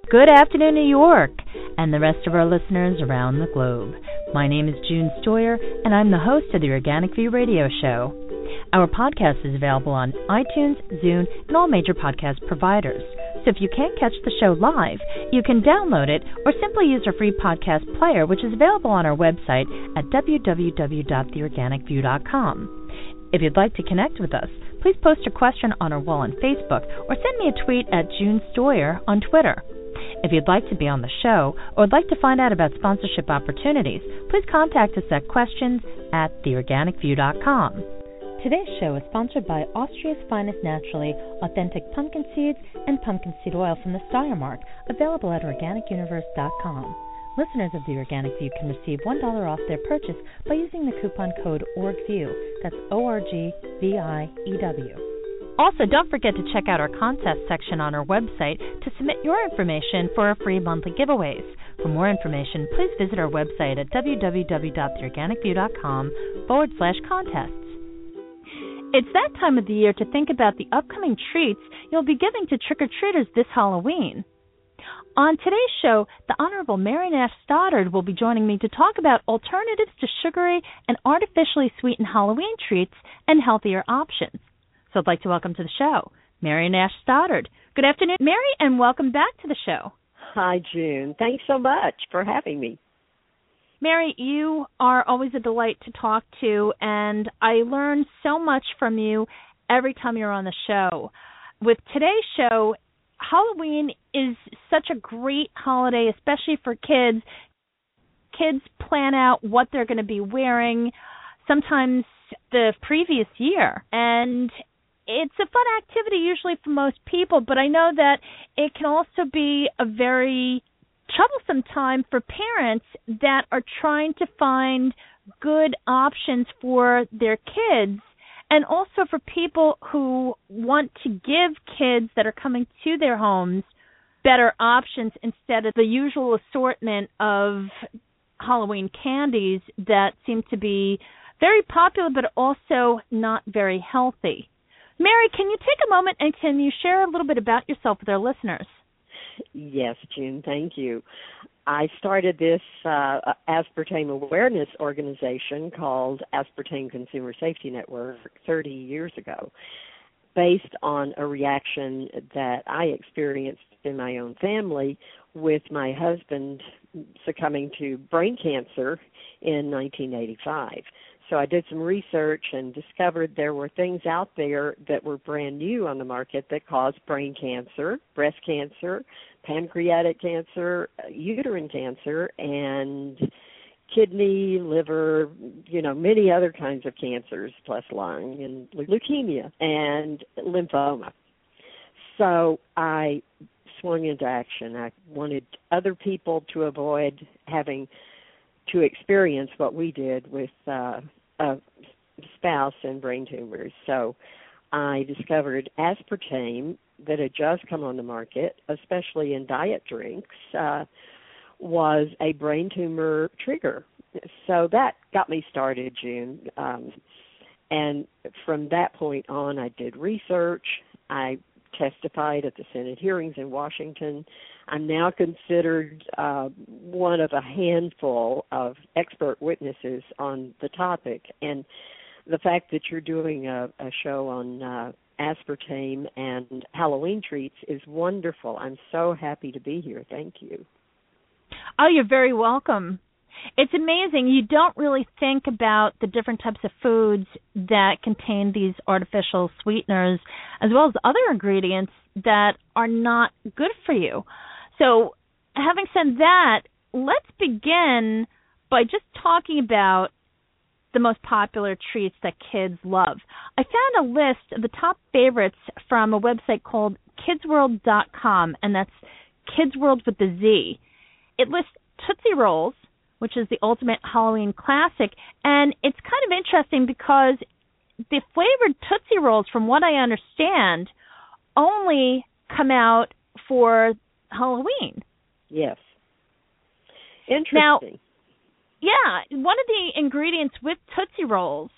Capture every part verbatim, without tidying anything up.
Good afternoon, New York, and the rest of our listeners around the globe. My name is June Stoyer, and I'm the host of the Organic View Radio Show. Our podcast is available on iTunes, Zune, and all major podcast providers. So if you can't catch the show live, you can download it or simply use our free podcast player, which is available on our website at w w w dot the organic view dot com. If you'd like to connect with us, please post a question on our wall on Facebook or send me a tweet at June Stoyer on Twitter. If you'd like to be on the show or would like to find out about sponsorship opportunities, please contact us at questions at the organic view dot com. Today's show is sponsored by Austria's finest naturally authentic pumpkin seeds and pumpkin seed oil from the Steiermark, available at organic universe dot com. Listeners of the Organic View can receive one dollar off their purchase by using the coupon code ORGVIEW. That's O R G V I E W. Also, don't forget to check out our contest section on our website to submit your information for our free monthly giveaways. For more information, please visit our website at w w w dot the organic view dot com forward slash contests. It's that time of the year to think about the upcoming treats you'll be giving to trick-or-treaters this Halloween. On today's show, the Honorable Mary Nash Stoddard will be joining me to talk about alternatives to sugary and artificially sweetened Halloween treats and healthier options. So I'd like to welcome to the show Mary Nash Stoddard. Good afternoon, Mary, and welcome back to the show. Hi, June. Thanks so much for having me. Mary, you are always a delight to talk to, and I learn so much from you every time you're on the show. With today's show, Halloween is such a great holiday, especially for kids. Kids plan out what they're going to be wearing sometimes the previous year, and it's a fun activity usually for most people, but I know that it can also be a very troublesome time for parents that are trying to find good options for their kids, and also for people who want to give kids that are coming to their homes better options instead of the usual assortment of Halloween candies that seem to be very popular but also not very healthy. Mary, can you take a moment and can you share a little bit about yourself with our listeners? Yes, June, thank you. I started this uh, aspartame awareness organization called Aspartame Consumer Safety Network thirty years ago, based on a reaction that I experienced in my own family with my husband succumbing to brain cancer in nineteen eighty-five. So I did some research and discovered there were things out there that were brand new on the market that caused brain cancer, breast cancer, pancreatic cancer, uterine cancer, and kidney, liver, you know, many other kinds of cancers, plus lung and leukemia and lymphoma. So I swung into action. I wanted other people to avoid having to experience what we did with uh, a spouse and brain tumors. So I discovered aspartame that had just come on the market, especially in diet drinks, uh, was a brain tumor trigger. So that got me started, June. Um, and from that point on, I did research. I testified at the Senate hearings in Washington. I'm now considered uh, one of a handful of expert witnesses on the topic. And the fact that you're doing a, a show on uh, aspartame and Halloween treats is wonderful. I'm so happy to be here. Thank you. Oh, you're very welcome. It's amazing. You don't really think about the different types of foods that contain these artificial sweeteners as well as other ingredients that are not good for you. So having said that, let's begin by just talking about the most popular treats that kids love. I found a list of the top favorites from a website called kids world dot com, and that's Kids World with the Z. It lists Tootsie Rolls, which is the ultimate Halloween classic, and it's kind of interesting because the flavored Tootsie Rolls, from what I understand, only come out for Halloween. Yes. Interesting. Now, yeah, one of the ingredients with Tootsie Rolls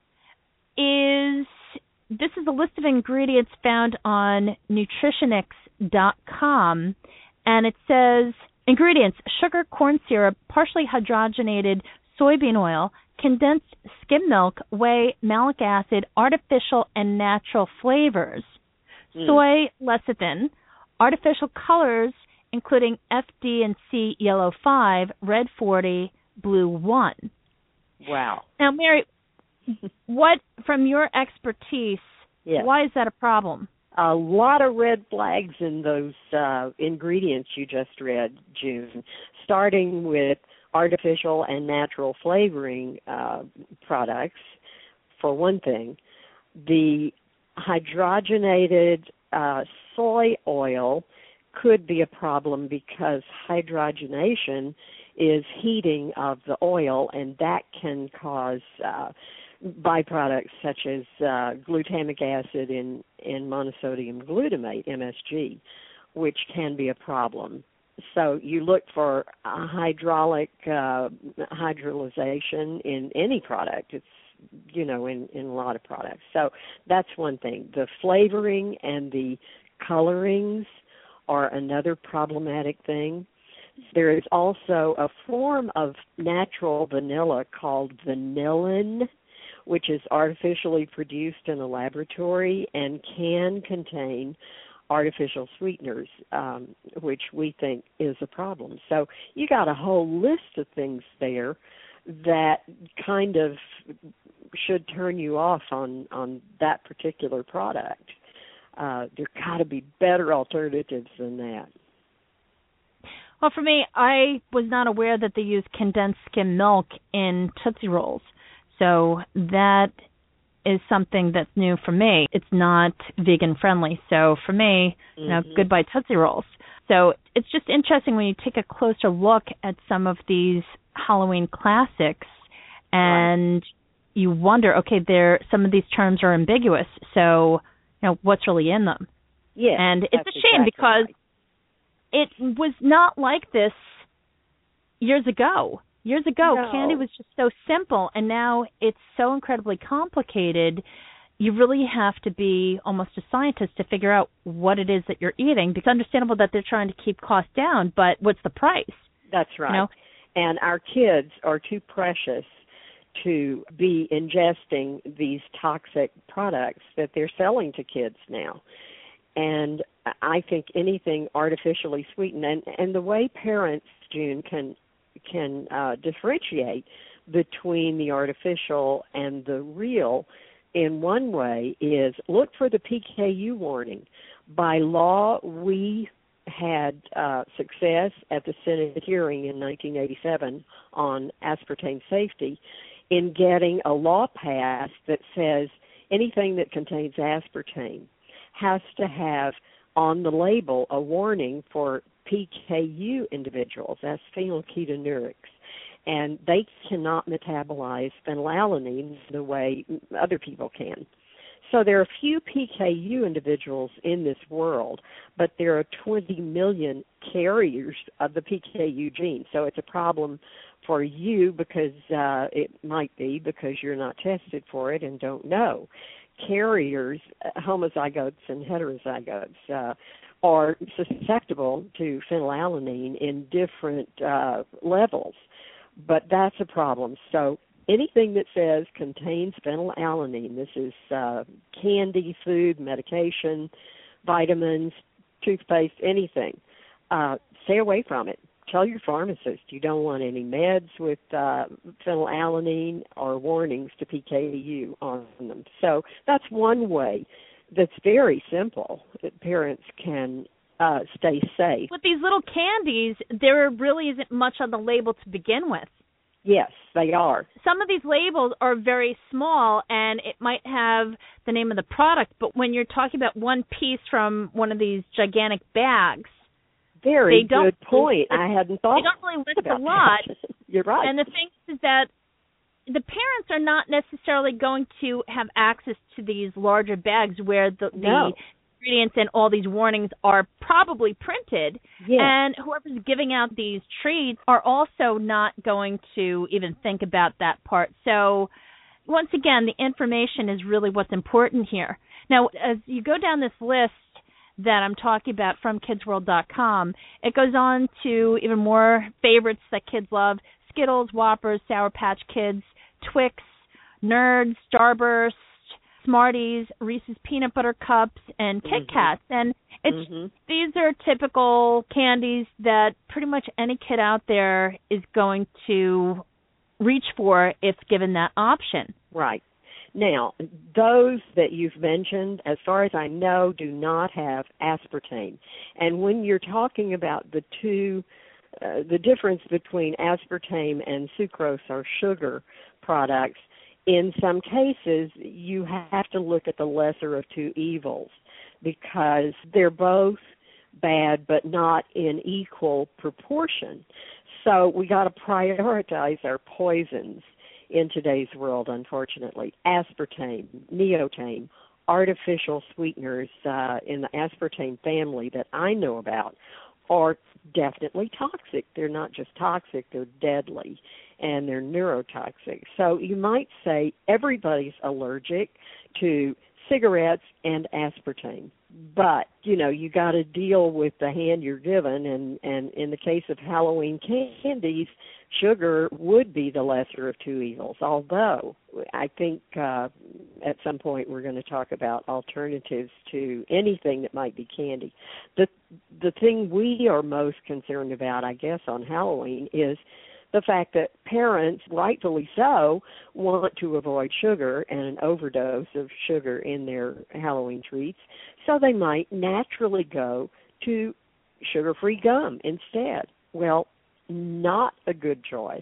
is, this is a list of ingredients found on nutritionix dot com, and it says, ingredients, sugar, corn syrup, partially hydrogenated soybean oil, condensed skim milk, whey, malic acid, artificial and natural flavors, mm. soy lecithin, artificial colors, including F D and C yellow five, red forty, blue one. Wow. Now, Mary, what, from your expertise, yes. why is that a problem? A lot of red flags in those uh, ingredients you just read, June, starting with artificial and natural flavoring uh, products, for one thing. The hydrogenated uh, soy oil could be a problem because hydrogenation is heating of the oil, and that can cause uh, byproducts such as uh, glutamic acid and, and monosodium glutamate, M S G, which can be a problem. So you look for a hydraulic uh, hydrolyzation in any product. It's, you know, in, in a lot of products. So that's one thing. The flavoring and the colorings are another problematic thing. There is also a form of natural vanilla called vanillin, which is artificially produced in a laboratory and can contain artificial sweeteners, um, which we think is a problem. So you got a whole list of things there that kind of should turn you off on, on that particular product. Uh, there got to be better alternatives than that. Well, for me, I was not aware that they use condensed skim milk in Tootsie Rolls. So that is something that's new for me. It's not vegan friendly. So for me, mm-hmm. you know, goodbye Tootsie Rolls. So it's just interesting when you take a closer look at some of these Halloween classics and right. you wonder, okay, there some of these terms are ambiguous. So, you know, what's really in them? Yeah. And it's a shame exactly because right. it was not like this years ago. Years ago, no. candy was just so simple, and now it's so incredibly complicated. You really have to be almost a scientist to figure out what it is that you're eating. It's understandable that they're trying to keep costs down, but what's the price? That's right. You know? And our kids are too precious to be ingesting these toxic products that they're selling to kids now. And I think anything artificially sweetened, and, and the way parents, June, can can uh, differentiate between the artificial and the real in one way is look for the P K U warning. By law, we had uh, success at the Senate hearing in nineteen eighty-seven on aspartame safety in getting a law passed that says anything that contains aspartame has to have on the label a warning for P K U individuals, that's phenylketonuria, and they cannot metabolize phenylalanine the way other people can. So there are few P K U individuals in this world, but there are twenty million carriers of the P K U gene. So it's a problem for you because uh, it might be because you're not tested for it and don't know. Carriers, homozygotes and heterozygotes, uh, are susceptible to phenylalanine in different uh, levels, but that's a problem. So anything that says contains phenylalanine, this is uh, candy, food, medication, vitamins, toothpaste, anything, uh, stay away from it. Tell your pharmacist you don't want any meds with uh, phenylalanine or warnings to P K U on them. So that's one way that's very simple that parents can uh, stay safe. With these little candies, there really isn't much on the label to begin with. Yes, they are. Some of these labels are very small, and it might have the name of the product, but when you're talking about one piece from one of these gigantic bags, very they don't good point. List, I hadn't thought They don't really list about a lot. You're right. And the thing is that the parents are not necessarily going to have access to these larger bags where the, no. the ingredients and all these warnings are probably printed. Yes. And whoever's giving out these treats are also not going to even think about that part. So once again, the information is really what's important here. Now, as you go down this list, that I'm talking about from kids world dot com. It goes on to even more favorites that kids love: Skittles, Whoppers, Sour Patch Kids, Twix, Nerds, Starburst, Smarties, Reese's Peanut Butter Cups, and Kit Mm-hmm. Kats. And it's Mm-hmm. these are typical candies that pretty much any kid out there is going to reach for if given that option. Right. Now, those that you've mentioned, as far as I know, do not have aspartame. And when you're talking about the two, uh, the difference between aspartame and sucrose or sugar products, in some cases you have to look at the lesser of two evils because they're both bad but not in equal proportion. So we got to prioritize our poisons in today's world, unfortunately. Aspartame, neotame, artificial sweeteners uh, in the aspartame family that I know about are definitely toxic. They're not just toxic, they're deadly, and they're neurotoxic. So you might say everybody's allergic to cigarettes and aspartame. But, you know, you got to deal with the hand you're given, and, and in the case of Halloween candies, sugar would be the lesser of two evils, although I think uh, at some point we're going to talk about alternatives to anything that might be candy. The, the thing we are most concerned about, I guess, on Halloween is the fact that parents, rightfully so, want to avoid sugar and an overdose of sugar in their Halloween treats, so they might naturally go to sugar-free gum instead. Well, not a good choice.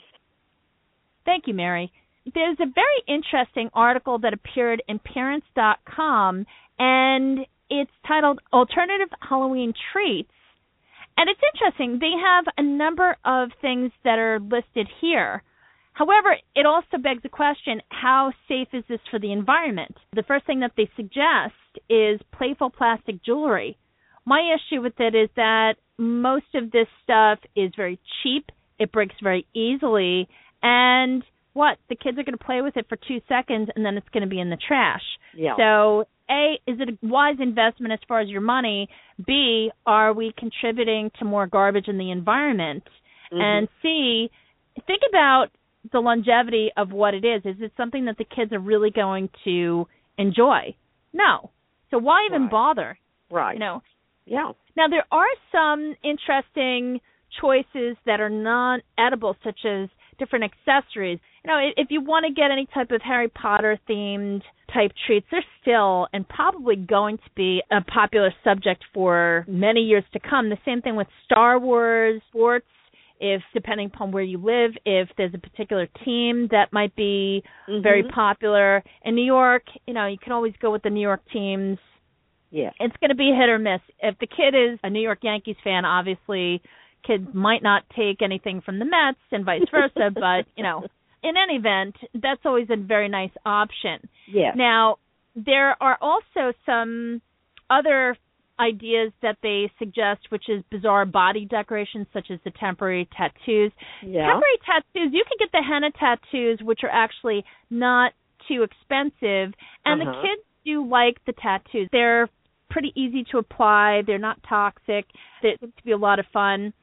Thank you, Mary. There's a very interesting article that appeared in parents dot com, and it's titled Alternative Halloween Treats. And it's interesting. They have a number of things that are listed here. However, it also begs the question, how safe is this for the environment? The first thing that they suggest is playful plastic jewelry. My issue with it is that most of this stuff is very cheap. It breaks very easily. And what? The kids are going to play with it for two seconds, and then it's going to be in the trash. Yeah. So, A, is it a wise investment as far as your money? B, are we contributing to more garbage in the environment? Mm-hmm. And C, think about the longevity of what it is. Is it something that the kids are really going to enjoy? No. So why even Right. bother? Right. You know? Yeah. Now, there are some interesting choices that are non-edible, such as different accessories. You know, if you want to get any type of Harry Potter-themed type treats, they're still and probably going to be a popular subject for many years to come. The same thing with Star Wars, sports. If, depending upon where you live, if there's a particular team that might be mm-hmm. very popular. In New York, you know, you can always go with the New York teams. Yeah. It's going to be hit or miss. If the kid is a New York Yankees fan, obviously kids might not take anything from the Mets and vice versa, but, you know, in any event, that's always a very nice option. Yeah. Now, there are also some other ideas that they suggest, which is bizarre body decorations, such as the temporary tattoos. Yeah. Temporary tattoos, you can get the henna tattoos, which are actually not too expensive, and uh-huh. the kids do like the tattoos. They're pretty easy to apply. They're not toxic. They seem to be a lot of fun.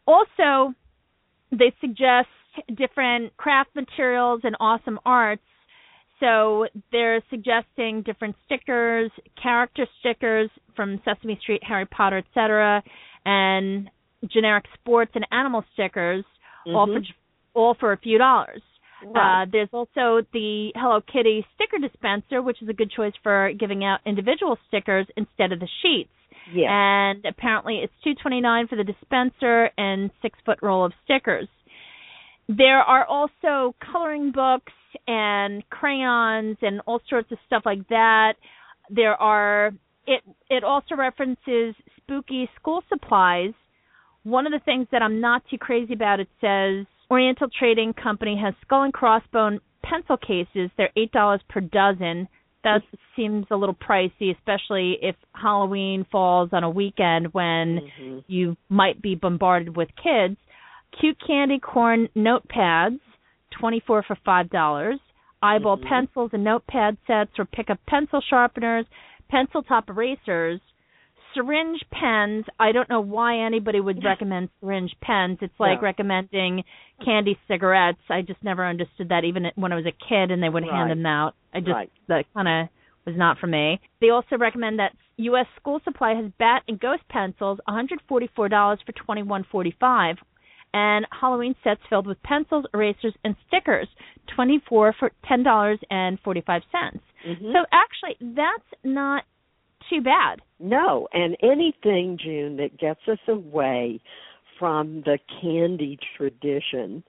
Also, they suggest different craft materials and awesome arts. So they're suggesting different stickers, character stickers from Sesame Street, Harry Potter, et cetera, and generic sports and animal stickers, mm-hmm. all for all for a few dollars. Right. Uh, there's also the Hello Kitty sticker dispenser, which is a good choice for giving out individual stickers instead of the sheets. Yeah. And apparently it's two dollars and twenty-nine cents for the dispenser and six-foot roll of stickers. There are also coloring books and crayons and all sorts of stuff like that. There are it it also references spooky school supplies. One of the things that I'm not too crazy about, it says Oriental Trading Company has skull and crossbone pencil cases. They're eight dollars per dozen. That seems a little pricey, especially if Halloween falls on a weekend when mm-hmm. you might be bombarded with kids. Cute candy corn notepads, twenty-four dollars for five dollars. Eyeball mm-hmm. pencils and notepad sets or pick-up pencil sharpeners, pencil top erasers, syringe pens, I don't know why anybody would recommend syringe pens. It's like no. recommending candy cigarettes. I just never understood that, even when I was a kid and they would right. hand them out. I just, right. that kind of was not for me. They also recommend that U S School Supply has bat and ghost pencils, one hundred forty-four dollars for twenty-one forty-five, and Halloween sets filled with pencils, erasers, and stickers, twenty-four for ten dollars and forty-five cents. Mm-hmm. So actually, that's not too bad. No, and anything, June, that gets us away from the candy tradition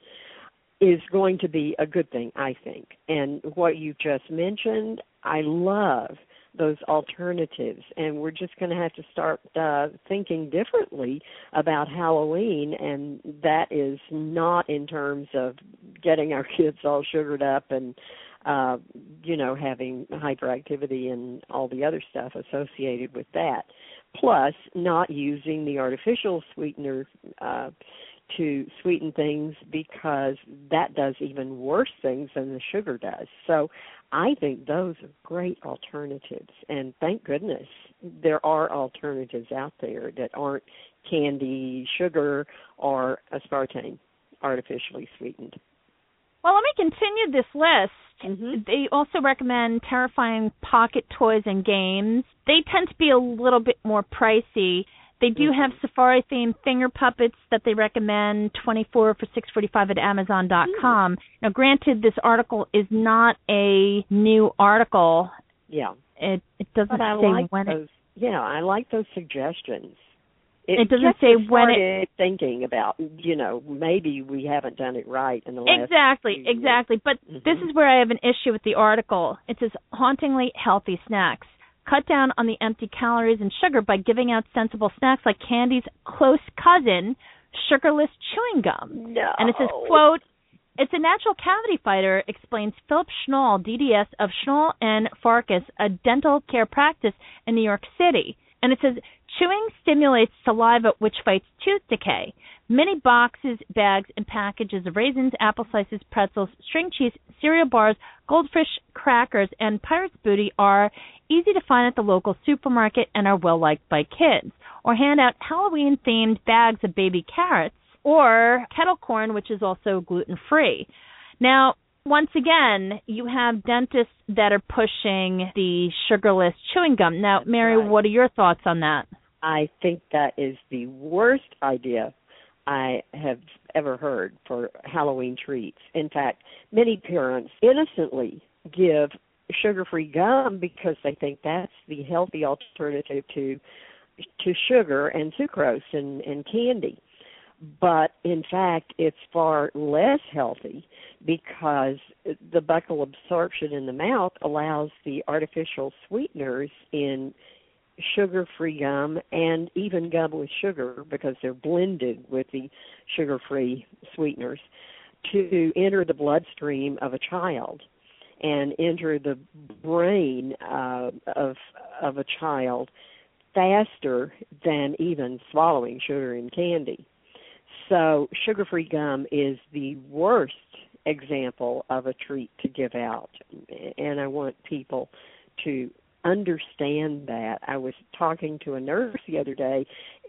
is going to be a good thing, I think. And what you just mentioned, I love those alternatives, and we're just going to have to start uh, thinking differently about Halloween, and that is not in terms of getting our kids all sugared up and uh, you know, having hyperactivity and all the other stuff associated with that. Plus, not using the artificial sweetener uh, to sweeten things, because that does even worse things than the sugar does. So I think those are great alternatives, and thank goodness there are alternatives out there that aren't candy, sugar, or aspartame, artificially sweetened. Well, let me continue this list. Mm-hmm. They also recommend terrifying pocket toys and games. They tend to be a little bit more pricey. They do mm-hmm. have safari-themed finger puppets that they recommend, twenty-four for six forty-five at amazon dot com. Mm-hmm. Now, granted, this article is not a new article. Yeah. It it doesn't but I say like when those, it... Yeah, I like those suggestions. It, It, doesn't say when it. Thinking about, you know, maybe we haven't done it right in the last. Exactly, few exactly. years. But mm-hmm. this is where I have an issue with the article. It says hauntingly healthy snacks. Cut down on the empty calories and sugar by giving out sensible snacks like candy's close cousin, sugarless chewing gum. No. And it says, quote, "It's a natural cavity fighter," explains Philip Schnall, D D S of Schnall and Farkas, a dental care practice in New York City. And it says, chewing stimulates saliva, which fights tooth decay. Many boxes, bags, and packages of raisins, apple slices, pretzels, string cheese, cereal bars, goldfish crackers, and pirate's booty are easy to find at the local supermarket and are well-liked by kids. Or hand out Halloween-themed bags of baby carrots, or kettle corn, which is also gluten-free. Now, once again, you have dentists that are pushing the sugarless chewing gum. Now, That's Mary, right. what are your thoughts on that? I think that is the worst idea I have ever heard for Halloween treats. In fact, many parents innocently give sugar-free gum because they think that's the healthy alternative to to sugar and sucrose and, and candy. But, in fact, it's far less healthy because the buccal absorption in the mouth allows the artificial sweeteners in sugar-free gum and even gum with sugar, because they're blended with the sugar-free sweeteners, to enter the bloodstream of a child and enter the brain uh, of of a child faster than even swallowing sugar and candy. So sugar-free gum is the worst example of a treat to give out, and I want people to understand that. I was talking to a nurse the other day,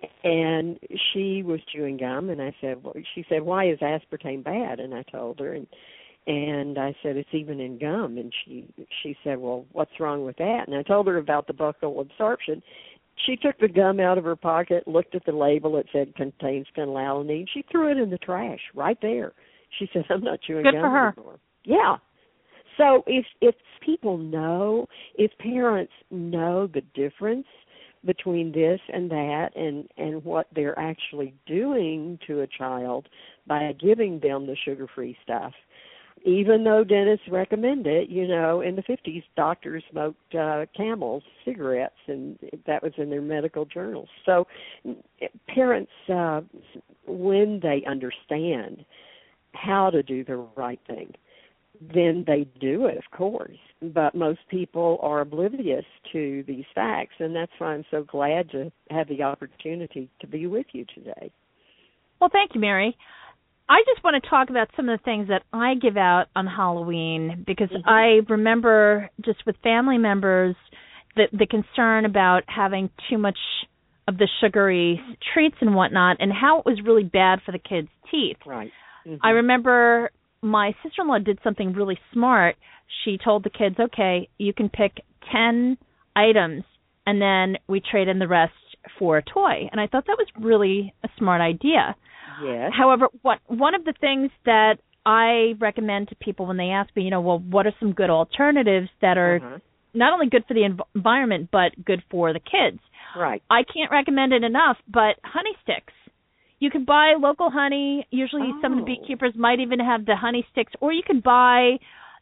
and she was chewing gum, and I said, well, she said, "Why is aspartame bad?" And I told her, and and I said, "It's even in gum." And she she said, "Well, what's wrong with that?" And I told her about the buccal absorption. She took the gum out of her pocket, looked at the label. It said contains phenylalanine. She threw it in the trash right there. She said, "I'm not chewing Good gum for her. anymore." Yeah. So if if people know, if parents know the difference between this and that, and, and what they're actually doing to a child by giving them the sugar-free stuff, even though dentists recommend it, you know, in the fifties, doctors smoked uh, Camel cigarettes, and that was in their medical journals. So parents, uh, when they understand how to do the right thing, then they do it, of course. But most people are oblivious to these facts, and that's why I'm so glad to have the opportunity to be with you today. Well, thank you, Mary. I just want to talk about some of the things that I give out on Halloween, because mm-hmm. I remember just with family members the, the concern about having too much of the sugary treats and whatnot, and how it was really bad for the kids' teeth. Right. Mm-hmm. I remember my sister-in-law did something really smart. She told the kids, okay, you can pick ten items, and then we trade in the rest for a toy. And I thought that was really a smart idea. Yes. However, what one of the things that I recommend to people when they ask me, you know, well, what are some good alternatives that are uh-huh. not only good for the env- environment, but good for the kids? Right. I can't recommend it enough, but honey sticks. You can buy local honey. Usually oh. some of the beekeepers might even have the honey sticks, or you can buy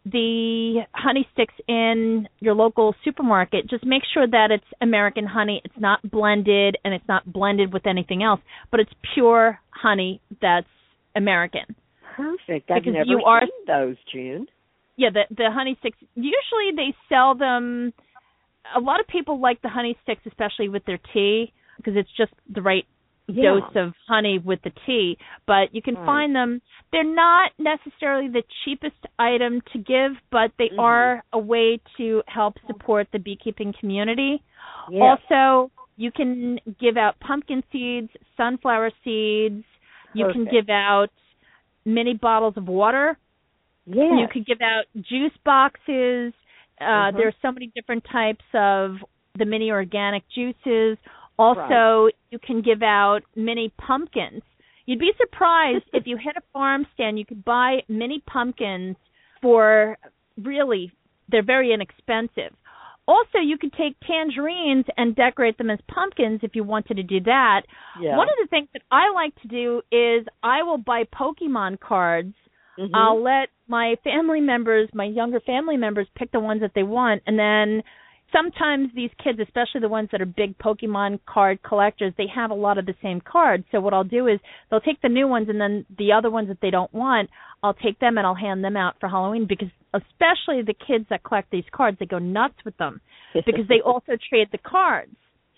the honey sticks in your local supermarket. Just make sure that it's American honey. It's not blended, and it's not blended with anything else, but it's pure honey that's American. Perfect. I've because never you are, seen those, June. Yeah, the the honey sticks, usually they sell them. A lot of people like the honey sticks, especially with their tea, because it's just the right yeah. dose of honey with the tea. But you can right. find them. They're not necessarily the cheapest item to give, but they mm-hmm. are a way to help support the beekeeping community. Yes. Also, you can give out pumpkin seeds, sunflower seeds. You Perfect. can give out mini bottles of water. Yes. You can give out juice boxes. Uh, uh-huh. There are so many different types of the mini organic juices. Also, right. you can give out mini pumpkins. You'd be surprised if you hit a farm stand, you could buy mini pumpkins for really, they're very inexpensive. Also, you could take tangerines and decorate them as pumpkins if you wanted to do that. Yeah. One of the things that I like to do is I will buy Pokemon cards. Mm-hmm. I'll let my family members, my younger family members, pick the ones that they want. And then sometimes these kids, especially the ones that are big Pokemon card collectors, they have a lot of the same cards. So what I'll do is they'll take the new ones, and then the other ones that they don't want, I'll take them and I'll hand them out for Halloween, because especially the kids that collect these cards, they go nuts with them because they also trade the cards.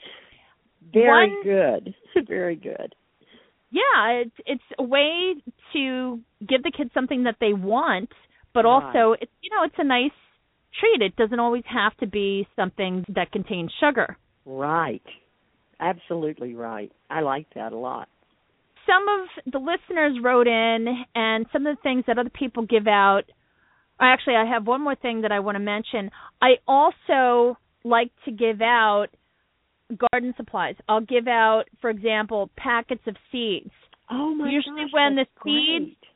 Very One, good. Very good. Yeah, it's it's a way to give the kids something that they want, but right. also it's you know it's a nice treat. It doesn't always have to be something that contains sugar. Right. Absolutely right. I like that a lot. Some of the listeners wrote in, and some of the things that other people give out. Actually, I have one more thing that I want to mention. I also like to give out garden supplies. I'll give out, for example, packets of seeds. Oh my Usually gosh, when the that's seeds great.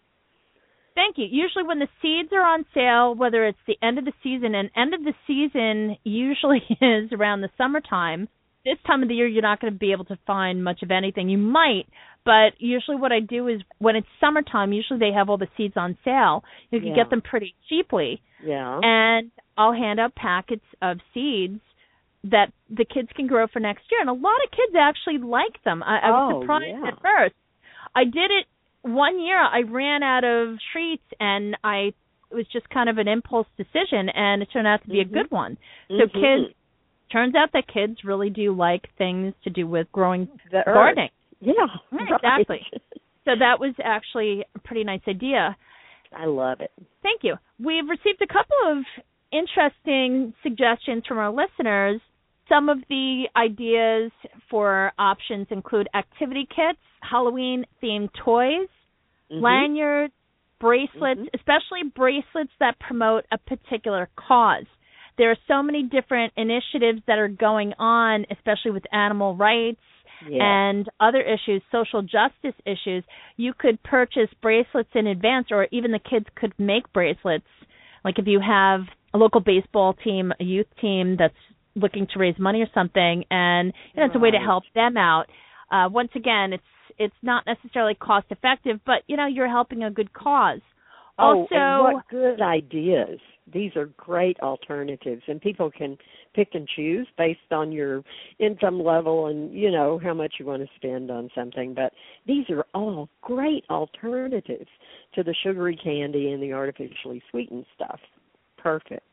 Thank you. Usually when the seeds are on sale, whether it's the end of the season, and end of the season usually is around the summertime. This time of the year, you're not going to be able to find much of anything. You might, but usually what I do is when it's summertime, usually they have all the seeds on sale. You can yeah. get them pretty cheaply. Yeah. And I'll hand out packets of seeds that the kids can grow for next year. And a lot of kids actually like them. I, I was oh, surprised yeah. at first. I did it one year. I ran out of treats, and I it was just kind of an impulse decision, and it turned out to be mm-hmm. a good one. So mm-hmm. kids, turns out that kids really do like things to do with growing the gardening. Earth. Yeah, right, right. Exactly. So that was actually a pretty nice idea. I love it. Thank you. We've received a couple of interesting suggestions from our listeners. Some of the ideas for options include activity kits, Halloween-themed toys, mm-hmm. lanyards, bracelets, mm-hmm. especially bracelets that promote a particular cause. There are so many different initiatives that are going on, especially with animal rights yes. and other issues, social justice issues. You could purchase bracelets in advance, or even the kids could make bracelets. Like if you have a local baseball team, a youth team that's looking to raise money or something, and you know, it's a way to help them out. Uh, once again, it's it's not necessarily cost effective, but you know, you're helping a good cause. Oh, also, and what good ideas. These are great alternatives, and people can pick and choose based on your income level and, you know, how much you want to spend on something. But these are all great alternatives to the sugary candy and the artificially sweetened stuff. Perfect.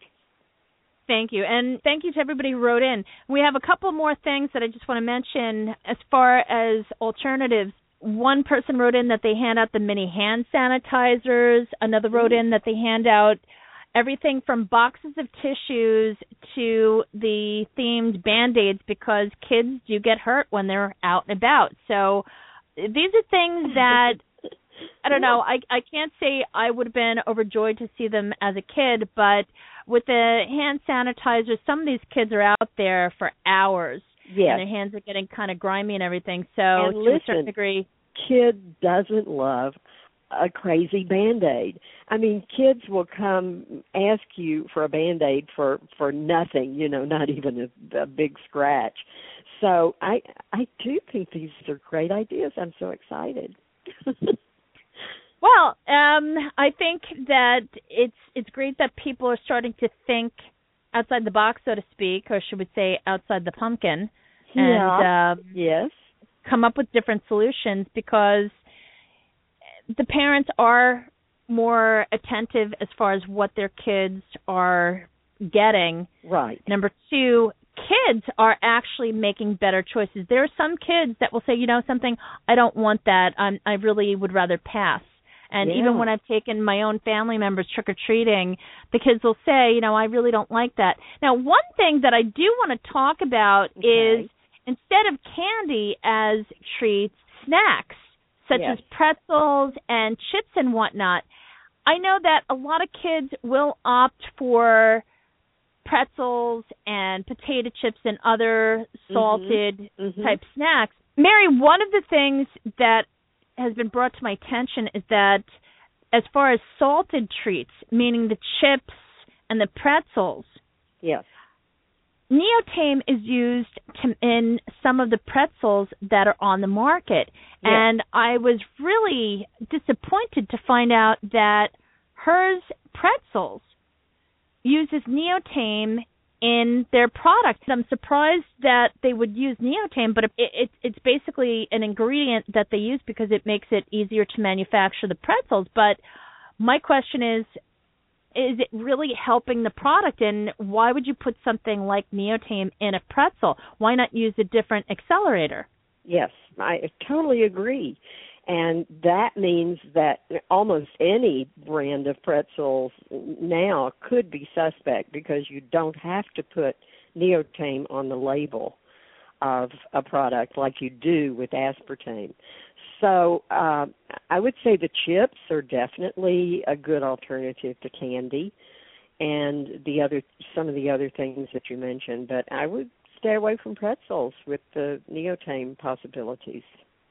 Thank you. And thank you to everybody who wrote in. We have a couple more things that I just want to mention as far as alternatives. One person wrote in that they hand out the mini hand sanitizers. Another wrote in that they hand out everything from boxes of tissues to the themed Band-Aids, because kids do get hurt when they're out and about. So these are things that, I don't know, I, I can't say I would have been overjoyed to see them as a kid, but with the hand sanitizer, some of these kids are out there for hours. Yes. And their hands are getting kind of grimy and everything. So and to listen, a certain degree, kid doesn't love a crazy Band-Aid. I mean, kids will come ask you for a Band-Aid for, for nothing, you know, not even a, a big scratch. So I I do think these are great ideas. I'm so excited. Well, um, I think that it's it's great that people are starting to think outside the box, so to speak, or should we say outside the pumpkin, yeah. and um, yes. come up with different solutions, because the parents are more attentive as far as what their kids are getting. Right. Number two, kids are actually making better choices. There are some kids that will say, you know something, I don't want that. I'm, I really would rather pass. And yeah. even when I've taken my own family members trick-or-treating, the kids will say, you know, I really don't like that. Now, one thing that I do want to talk about okay. is, instead of candy as treats, snacks, such yes. as pretzels and chips and whatnot. I know that a lot of kids will opt for pretzels and potato chips and other salted mm-hmm. type snacks. Mary, one of the things that has been brought to my attention is that as far as salted treats, meaning the chips and the pretzels, yes. Neotame is used to, in some of the pretzels that are on the market. Yes. And I was really disappointed to find out that Herr's Pretzels uses Neotame in their product. I'm surprised that they would use Neotame, but it, it, it's basically an ingredient that they use because it makes it easier to manufacture the pretzels. But my question is, is it really helping the product? And why would you put something like Neotame in a pretzel? Why not use a different accelerator? Yes, I totally agree. And that means that almost any brand of pretzels now could be suspect, because you don't have to put Neotame on the label of a product like you do with aspartame. So uh, I would say the chips are definitely a good alternative to candy, and the other some of the other things that you mentioned. But I would stay away from pretzels with the Neotame possibilities.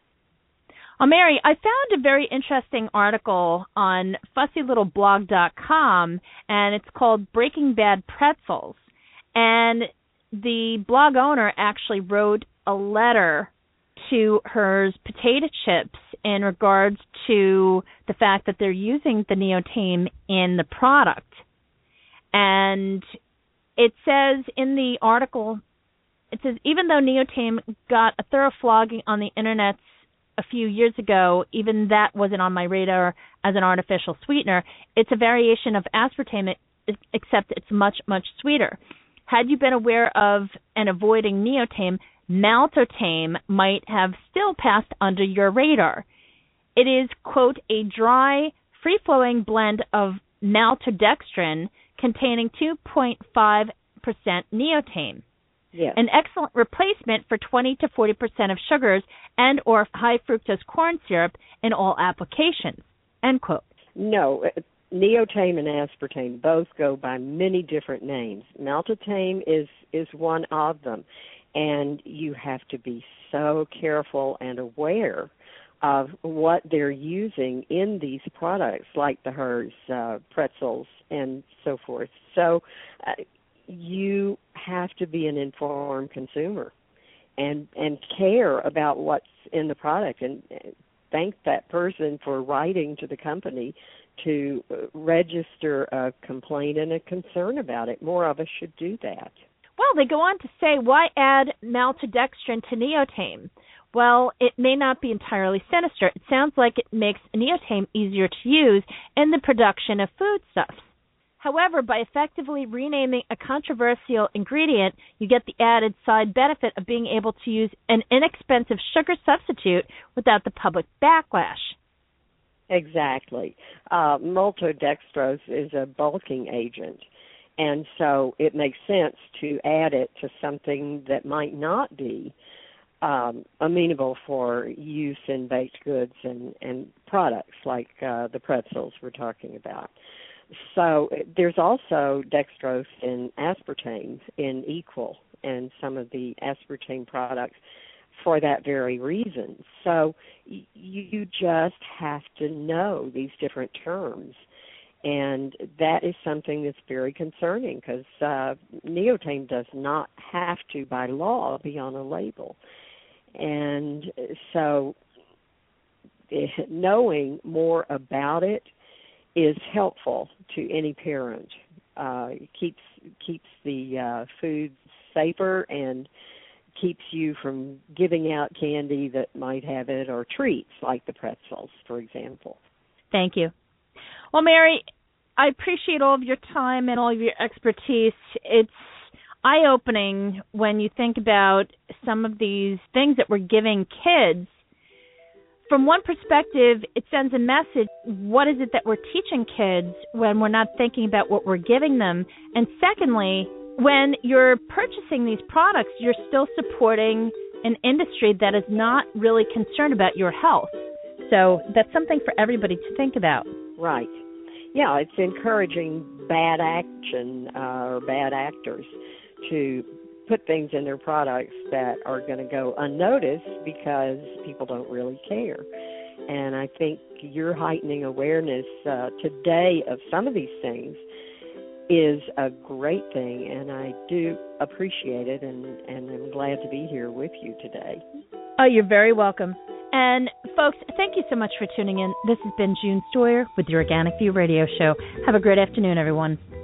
Oh, Mary, I found a very interesting article on fussy little blog dot com, and it's called Breaking Bad Pretzels. And the blog owner actually wrote a letter to Herr's potato chips in regards to the fact that they're using the Neotame in the product. And it says in the article, it says, even though Neotame got a thorough flogging on the internet a few years ago, even that wasn't on my radar as an artificial sweetener. It's a variation of aspartame, except it's much, much sweeter. Had you been aware of and avoiding Neotame, Maltotame might have still passed under your radar. It is, quote, a dry, free-flowing blend of maltodextrin containing two point five percent Neotame. Yes. An excellent replacement for twenty to forty percent of sugars and or high fructose corn syrup in all applications, end quote. No, Neotame and aspartame both go by many different names. Maltotame is, is one of them, and you have to be so careful and aware of what they're using in these products, like the Herr's uh, pretzels and so forth. So uh, you have to be an informed consumer and and care about what's in the product, and thank that person for writing to the company to register a complaint and a concern about it. More of us should do that. Well, they go on to say, why add maltodextrin to Neotame? Well, it may not be entirely sinister. It sounds like it makes Neotame easier to use in the production of foodstuffs. However, by effectively renaming a controversial ingredient, you get the added side benefit of being able to use an inexpensive sugar substitute without the public backlash. Exactly. Uh, maltodextrose is a bulking agent, and so it makes sense to add it to something that might not be um, amenable for use in baked goods and, and products like uh, the pretzels we're talking about. So there's also dextrose in aspartame in Equal and some of the aspartame products for that very reason. So y- you just have to know these different terms. And that is something that's very concerning because uh, Neotame does not have to, by law, be on a label. And so knowing more about it is helpful to any parent. Uh, it keeps keeps the uh, food safer and keeps you from giving out candy that might have it or treats like the pretzels, for example. Thank you. Well, Mary, I appreciate all of your time and all of your expertise. It's eye-opening when you think about some of these things that we're giving kids. From one perspective, it sends a message. What is it that we're teaching kids when we're not thinking about what we're giving them? And secondly, when you're purchasing these products, you're still supporting an industry that is not really concerned about your health. So that's something for everybody to think about. Right. Yeah, it's encouraging bad action uh, or bad actors to put things in their products that are going to go unnoticed because people don't really care. And I think you're heightening awareness uh, today of some of these things is a great thing, and I do appreciate it, and, and I'm glad to be here with you today. Oh, you're very welcome. And, folks, thank you so much for tuning in. This has been June Stoyer with the Organic View Radio Show. Have a great afternoon, everyone.